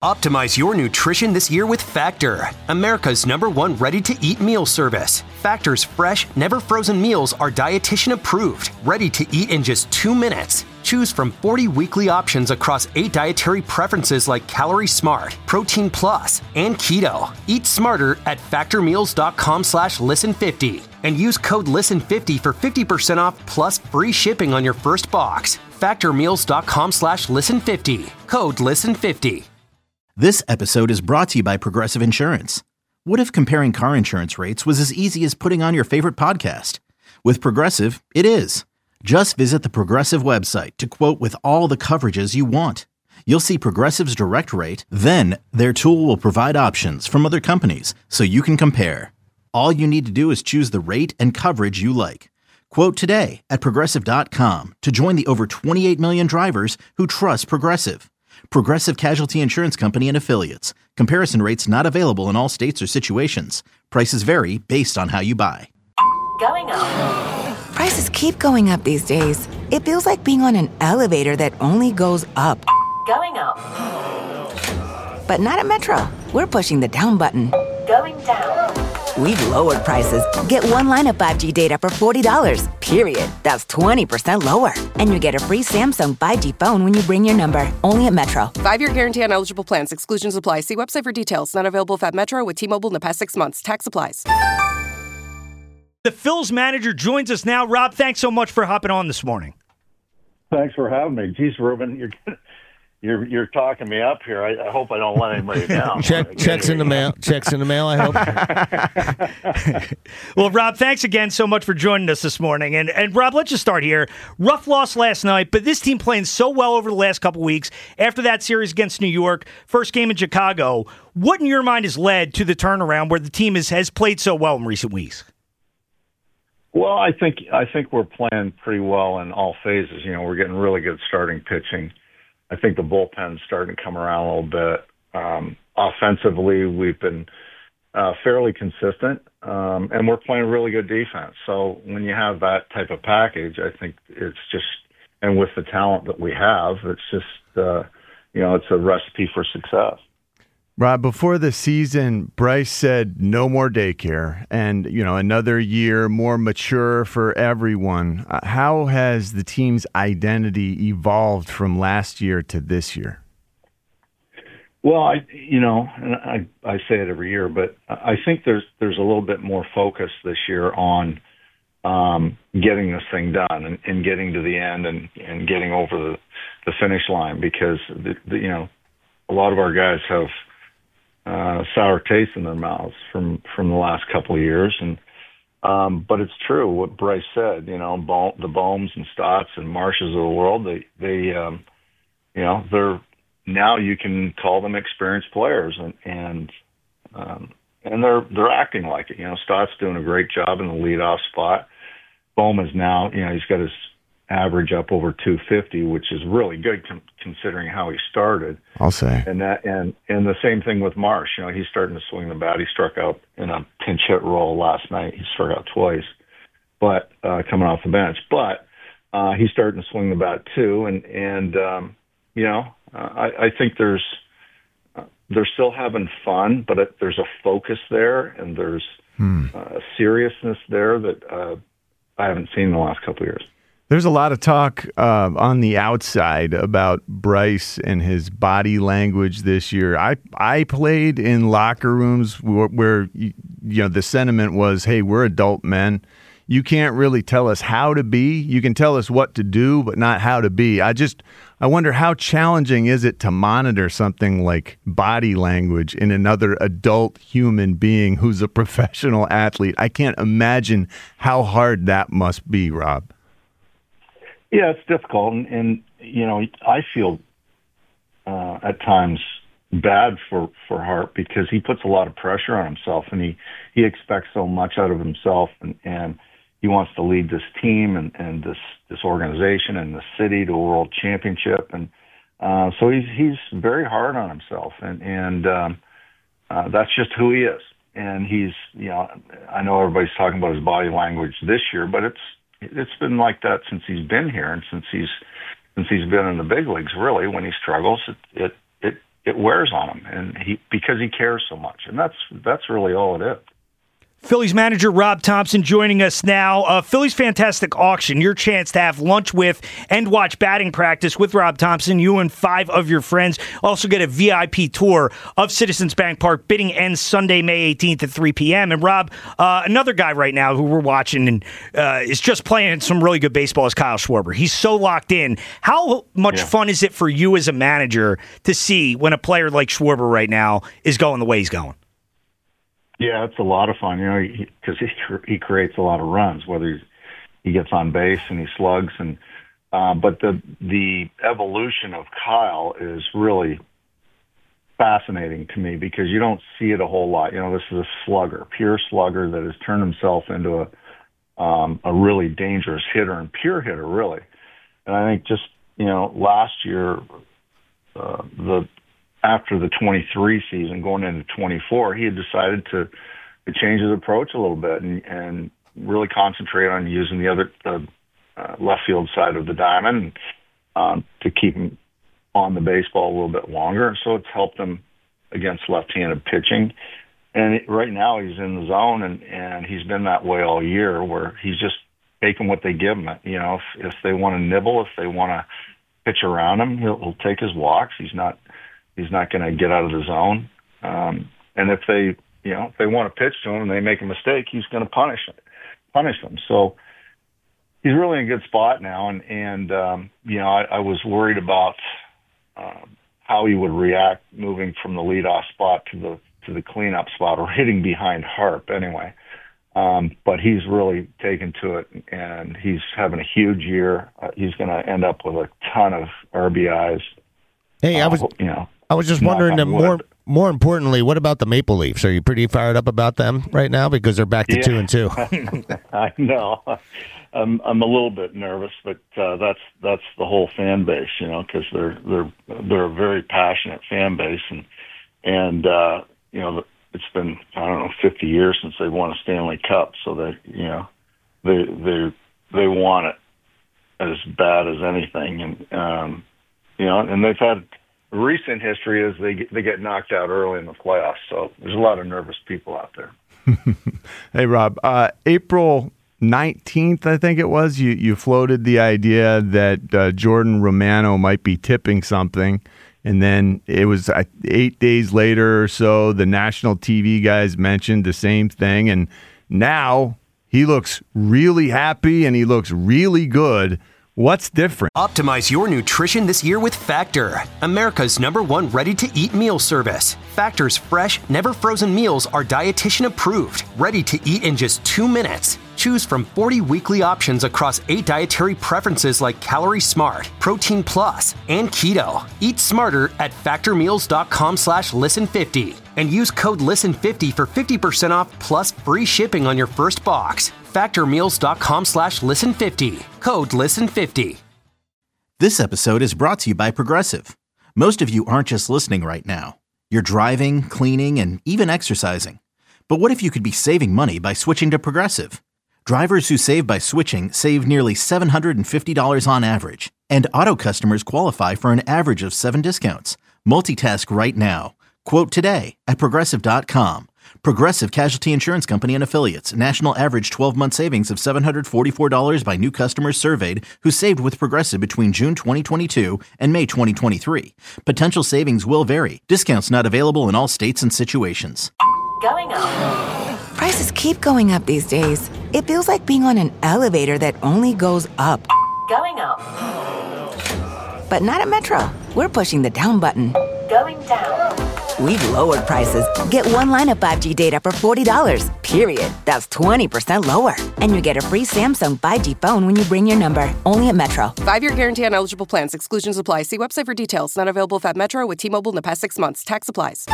Optimize your nutrition this year with Factor, America's #1 ready-to-eat meal service. Factor's fresh, never frozen meals are dietitian approved, ready to eat in just 2 minutes. Choose from 40 weekly options across 8 dietary preferences like Calorie Smart, Protein Plus, and Keto. Eat smarter at factormeals.com/listen50 and use code LISTEN50 for 50% off plus free shipping on your first box. Factormeals.com/listen50. Code LISTEN50. This episode is brought to you by Progressive Insurance. What if comparing car insurance rates was as easy as putting on your favorite podcast? With Progressive, it is. Just visit the Progressive website to quote with all the coverages you want. You'll see Progressive's direct rate, then their tool will provide options from other companies so you can compare. All you need to do is choose the rate and coverage you like. Quote today at Progressive.com to join the over 28 million drivers who trust Progressive. Progressive Casualty Insurance Company and Affiliates. Comparison rates not available in all states or situations. Prices vary based on how you buy. Going up. Prices keep going up these days. It feels like being on an elevator that only goes up. Going up. But not at Metro. We're pushing the down button. Going down. We've lowered prices. Get one line of 5G data for $40, period. That's 20% lower. And you get a free Samsung 5G phone when you bring your number. Only at Metro. 5-year guarantee on eligible plans. Exclusions apply. See website for details. Not available at Metro with T-Mobile in the past 6 months. Tax applies. The Phil's manager joins us now. Rob, thanks so much for hopping on this morning. Thanks for having me. Geez, Ruben, you're talking me up here. I hope I don't let anybody down. Checks in the mail. Checks in the mail, I hope. Well, Rob, thanks again so much for joining us this morning. And Rob, let's just start here. Rough loss last night, but this team playing so well over the last couple weeks. After that series against New York, first game in Chicago, what in your mind has led to the turnaround where the team has played so well in recent weeks? Well, I think we're playing pretty well in all phases. You know, we're getting really good starting pitching. I think the bullpen's starting to come around a little bit. Offensively, we've been fairly consistent, and we're playing really good defense. So when you have that type of package, I think it's just, and with the talent that we have, it's just, it's a recipe for success. Rob, before the season, Bryce said no more daycare and, another year more mature for everyone. How has the team's identity evolved from last year to this year? Well, I say it every year, but I think there's a little bit more focus this year on getting this thing done and getting to the end and getting over the finish line, because a lot of our guys have sour taste in their mouths from the last couple of years, and but it's true what Bryce said. The Bohms and Stotts and Marshes of the world, they're now you can call them experienced players, and they're acting like it. Stott's doing a great job in the leadoff spot. Bohm is now, he's got his average up over 250, which is really good considering how he started. I'll say. And the same thing with Marsh. He's starting to swing the bat. He struck out in a pinch hit role last night. He struck out twice, but coming off the bench. But he's starting to swing the bat too. I think they're still having fun, but there's a focus there, and there's a seriousness there that I haven't seen in the last couple of years. There's a lot of talk on the outside about Bryce and his body language this year. I played in locker rooms where the sentiment was, hey, we're adult men. You can't really tell us how to be. You can tell us what to do, but not how to be. I wonder, how challenging is it to monitor something like body language in another adult human being who's a professional athlete? I can't imagine how hard that must be, Rob. Yeah, it's difficult, and I feel at times bad for Hart, because he puts a lot of pressure on himself, and he expects so much out of himself, and he wants to lead this team and this organization and the city to a world championship, and so he's very hard on himself, and that's just who he is. And he's, I know everybody's talking about his body language this year, but it's been like that since he's been here, and since he's been in the big leagues. Really, when he struggles, it it wears on him, and because he cares so much, and that's really all it is. Phillies manager Rob Thompson joining us now. Phillies Fantastic Auction, your chance to have lunch with and watch batting practice with Rob Thompson, you and 5 of your friends. Also get a VIP tour of Citizens Bank Park. Bidding ends Sunday, May 18th at 3 p.m. And Rob, another guy right now who we're watching and is just playing some really good baseball is Kyle Schwarber. He's so locked in. How much fun is it for you as a manager to see when a player like Schwarber right now is going the way he's going? Yeah, it's a lot of fun, because he creates a lot of runs, whether he gets on base and he slugs, and but the evolution of Kyle is really fascinating to me because you don't see it a whole lot. This is a slugger, pure slugger that has turned himself into a really dangerous hitter and pure hitter, really. And I think just last year, after the 23 season, going into 24, he had decided to change his approach a little bit and really concentrate on using the left field side of the diamond to keep him on the baseball a little bit longer. So it's helped him against left-handed pitching. And right now he's in the zone, and he's been that way all year, where he's just taking what they give him. If they want to nibble, if they want to pitch around him, he'll take his walks. He's not going to get out of the zone. And if they want to pitch to him and they make a mistake, he's going to punish them. So he's really in a good spot now. And I was worried about how he would react moving from the leadoff spot to the cleanup spot, or hitting behind Harp anyway. But he's really taken to it, and he's having a huge year. He's going to end up with a ton of RBIs. Hey, I was just wondering, more importantly, what about the Maple Leafs? Are you pretty fired up about them right now because they're back to 2-2? I know. I'm a little bit nervous, but that's the whole fan base, because they're a very passionate fan base, and it's been 50 years since they've won a Stanley Cup, so they want it as bad as anything, and they've had. Recent history is they get knocked out early in the playoffs, so there's a lot of nervous people out there. Hey, Rob, April 19th, I think it was, you floated the idea that Jordan Romano might be tipping something, and then it was 8 days later or so, the national TV guys mentioned the same thing, and now he looks really happy and he looks really good. What's different? Optimize your nutrition this year with Factor, America's #1 ready-to-eat meal service. Factor's fresh, never frozen meals are dietitian approved, ready to eat in just 2 minutes. Choose from 40 weekly options across 8 dietary preferences like Calorie Smart, Protein Plus, and Keto. Eat smarter at factormeals.com/listen50 and use code LISTEN50 for 50% off plus free shipping on your first box. factormeals.com/listen50. Code LISTEN50. This episode is brought to you by Progressive. Most of you aren't just listening right now. You're driving, cleaning, and even exercising. But what if you could be saving money by switching to Progressive? Drivers who save by switching save nearly $750 on average. And auto customers qualify for an average of 7 discounts. Multitask right now. Quote today at Progressive.com. Progressive Casualty Insurance Company and Affiliates. National average 12-month savings of $744 by new customers surveyed who saved with Progressive between June 2022 and May 2023. Potential savings will vary. Discounts not available in all states and situations. Going up. Prices keep going up these days. It feels like being on an elevator that only goes up. Going up. But not at Metro. We're pushing the down button. Going down. We've lowered prices. Get one line of 5G data for $40, period. That's 20% lower. And you get a free Samsung 5G phone when you bring your number. Only at Metro. 5-year guarantee on eligible plans. Exclusions apply. See website for details. Not available at Metro with T-Mobile in the past 6 months. Tax applies.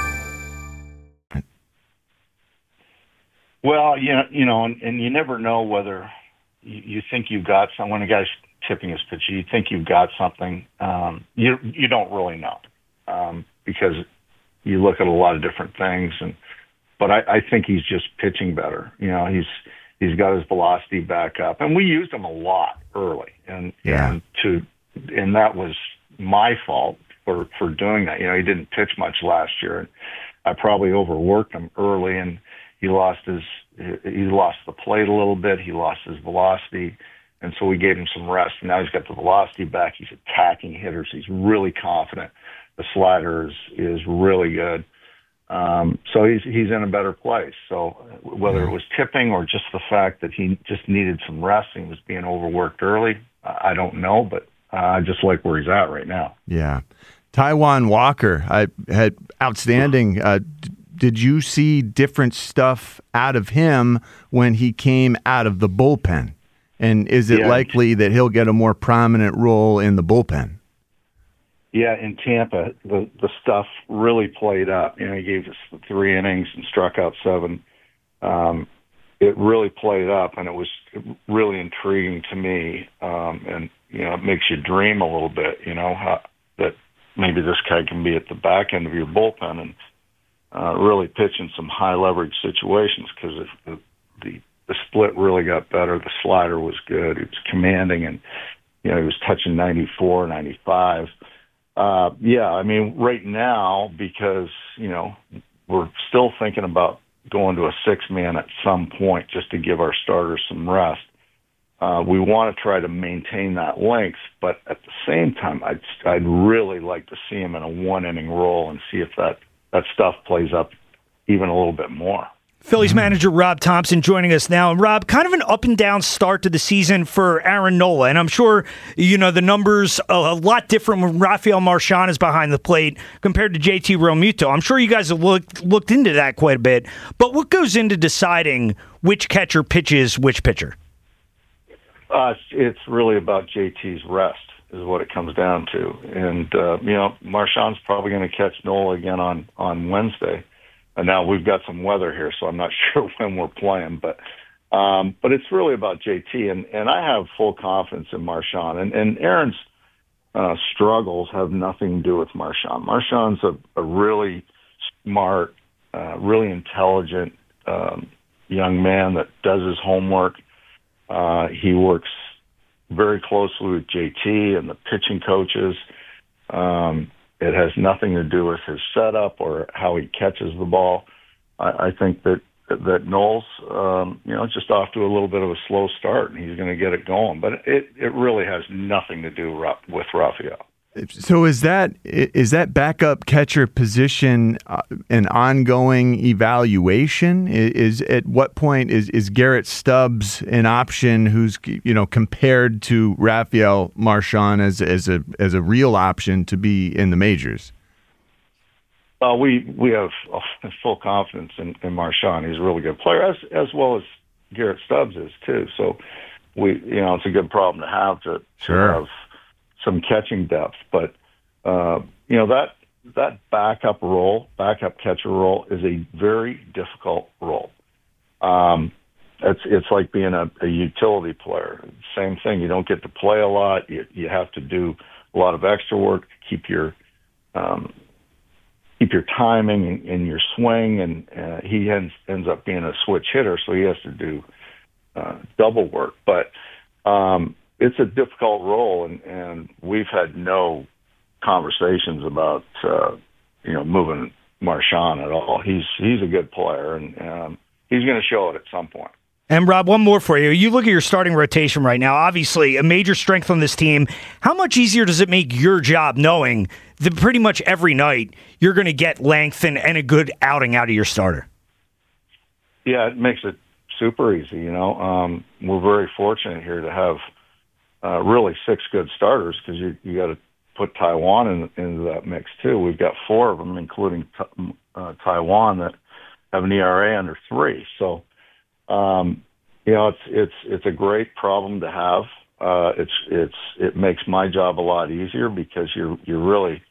Well, and you never know whether you think you've got something. When a guy's tipping his pitch, you think you've got something. You don't really know because you look at a lot of different things. But I think he's just pitching better. He's got his velocity back up, and we used him a lot early, and that was my fault for doing that. He didn't pitch much last year, and I probably overworked him early, and he lost the plate a little bit. He lost his velocity, and so we gave him some rest. And now he's got the velocity back. He's attacking hitters. He's really confident. The slider is really good. So he's in a better place. So whether it was tipping or just the fact that he just needed some rest and was being overworked early, I don't know, but I just like where he's at right now. Yeah. Taijuan Walker, I had outstanding. Did you see different stuff out of him when he came out of the bullpen? And is it likely that he'll get a more prominent role in the bullpen? Yeah, in Tampa, the stuff really played up. He gave us the 3 innings and struck out 7. It really played up, and it was really intriguing to me. And it makes you dream a little bit. That maybe this guy can be at the back end of your bullpen and really pitch in some high leverage situations, because the split really got better. The slider was good. It was commanding, and he was touching 94, 95. Right now, because, we're still thinking about going to a 6-man at some point just to give our starters some rest. We want to try to maintain that length, but at the same time, I'd really like to see him in a 1-inning role and see if that stuff plays up even a little bit more. Phillies manager Rob Thompson joining us now. And Rob, kind of an up and down start to the season for Aaron Nola. And I'm sure, the numbers a lot different when Rafael Marchán is behind the plate compared to JT Realmuto. I'm sure you guys have looked into that quite a bit. But what goes into deciding which catcher pitches which pitcher? It's really about JT's rest is what it comes down to. And, Marchand's probably going to catch Nola again on Wednesday. And now we've got some weather here, so I'm not sure when we're playing. But it's really about JT. And I have full confidence in Marchand. And Aaron's struggles have nothing to do with Marchand. Marchand's a really smart, really intelligent young man that does his homework. He works very closely with JT and the pitching coaches. It has nothing to do with his setup or how he catches the ball. I think that Noel's, just off to a little bit of a slow start, and he's going to get it going. But it really has nothing to do with Rafael. So is that backup catcher position an ongoing evaluation? Is at what point is Garrett Stubbs an option who's compared to Rafael Marchand as a real option to be in the majors? Well, we have full confidence in Marchand. He's a really good player, as well as Garrett Stubbs is too. So it's a good problem to have to have some catching depth, but that backup catcher role is a very difficult role. It's like being a utility player. Same thing. You don't get to play a lot. You have to do a lot of extra work to keep your timing and your swing. And he ends up being a switch hitter, so he has to do double work. But it's a difficult role, and we've had no conversations about moving Marchand at all. He's a good player, and he's going to show it at some point. And Rob, one more for you. You look at your starting rotation right now, obviously a major strength on this team. How much easier does it make your job knowing that pretty much every night you're going to get length and a good outing out of your starter? Yeah, it makes it super easy. We're very fortunate here to have really 6 good starters, because you got to put Taijuan into that mix too. We've got 4 of them, including Taijuan, that have an ERA under 3. So, it's a great problem to have. It makes my job a lot easier, because you're really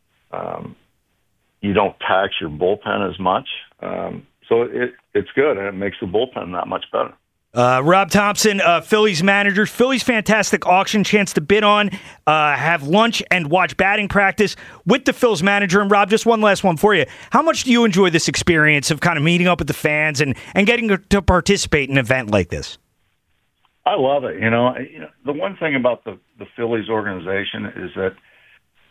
you don't tax your bullpen as much. So it's good, and it makes the bullpen that much better. Rob Thompson, Phillies manager. Phillies fantastic auction, chance to bid on, have lunch and watch batting practice with the Phillies manager. And Rob, just one last one for you. How much do you enjoy this experience of kind of meeting up with the fans and getting to participate in an event like this? I love it. The one thing about the Phillies organization is that,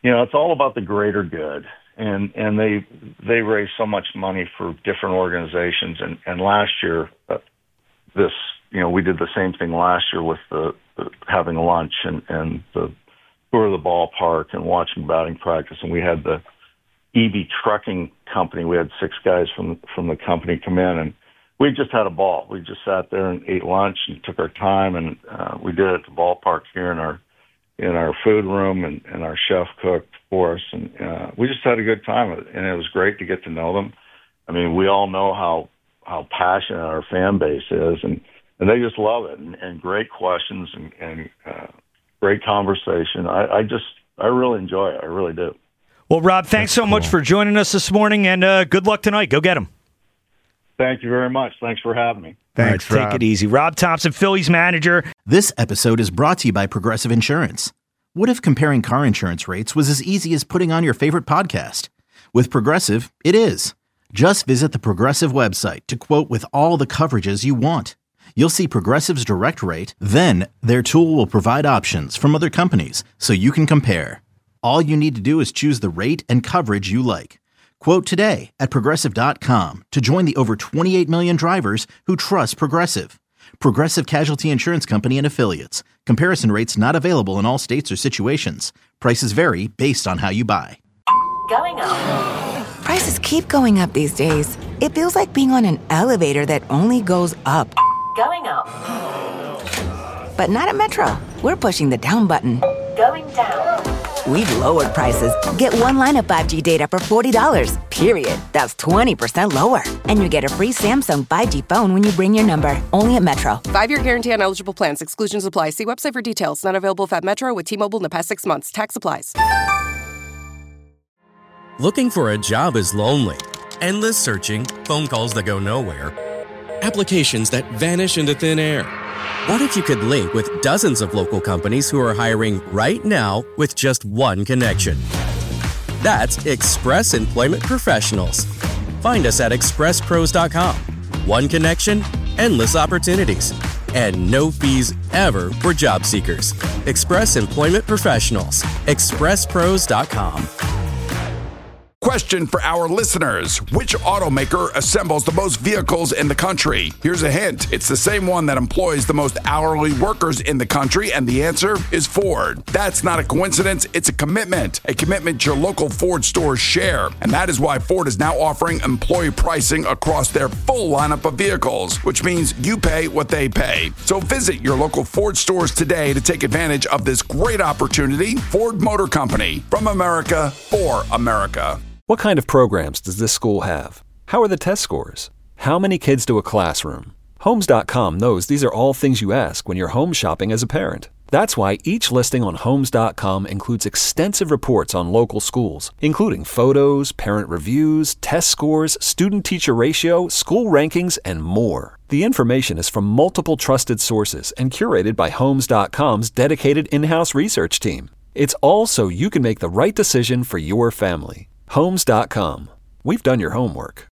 it's all about the greater good. And they raise so much money for different organizations. And last year, we did the same thing last year with the having lunch and the tour of the ballpark and watching batting practice. And we had the EB Trucking Company. We had 6 guys from the company come in, and we just had a ball. We just sat there and ate lunch and took our time, and we did it at the ballpark here in our food room, and our chef cooked for us, and we just had a good time with it. And it was great to get to know them. I mean, we all know how passionate our fan base is, and they just love it, and great questions and great conversation. I really enjoy it. I really do. Well, Rob, thanks so much for joining us this morning, and good luck tonight. Go get them. Thank you very much. Thanks for having me. Thanks, Rob. Take it easy. Rob Thompson, Phillies manager. This episode is brought to you by Progressive Insurance. What if comparing car insurance rates was as easy as putting on your favorite podcast? With Progressive, it is. Just visit the Progressive website to quote with all the coverages you want. You'll see Progressive's direct rate, then their tool will provide options from other companies so you can compare. All you need to do is choose the rate and coverage you like. Quote today at Progressive.com to join the over 28 million drivers who trust Progressive. Progressive Casualty Insurance Company and Affiliates. Comparison rates not available in all states or situations. Prices vary based on how you buy. Going up. Prices keep going up these days. It feels like being on an elevator that only goes up. Going up. But not at Metro. We're pushing the down button. Going down. We've lowered prices. Get one line of 5G data for $40, period. That's 20% lower. And you get a free Samsung 5G phone when you bring your number. Only at Metro. 5-year guarantee on eligible plans. Exclusions apply. See website for details. Not available if at Metro with T-Mobile in the past 6 months. Tax applies. Looking for a job is lonely. Endless searching, phone calls that go nowhere, applications that vanish into thin air. What if you could link with dozens of local companies who are hiring right now with just one connection? That's Express Employment Professionals. Find us at expresspros.com. One connection, endless opportunities, and no fees ever for job seekers. Express Employment Professionals. expresspros.com. Question for our listeners. Which automaker assembles the most vehicles in the country? Here's a hint. It's the same one that employs the most hourly workers in the country, and the answer is Ford. That's not a coincidence. It's a commitment your local Ford stores share. And that is why Ford is now offering employee pricing across their full lineup of vehicles, which means you pay what they pay. So visit your local Ford stores today to take advantage of this great opportunity. Ford Motor Company, from America for America. What kind of programs does this school have? How are the test scores? How many kids to a classroom? Homes.com knows these are all things you ask when you're home shopping as a parent. That's why each listing on Homes.com includes extensive reports on local schools, including photos, parent reviews, test scores, student-teacher ratio, school rankings, and more. The information is from multiple trusted sources and curated by Homes.com's dedicated in-house research team. It's all so you can make the right decision for your family. Homes.com. We've done your homework.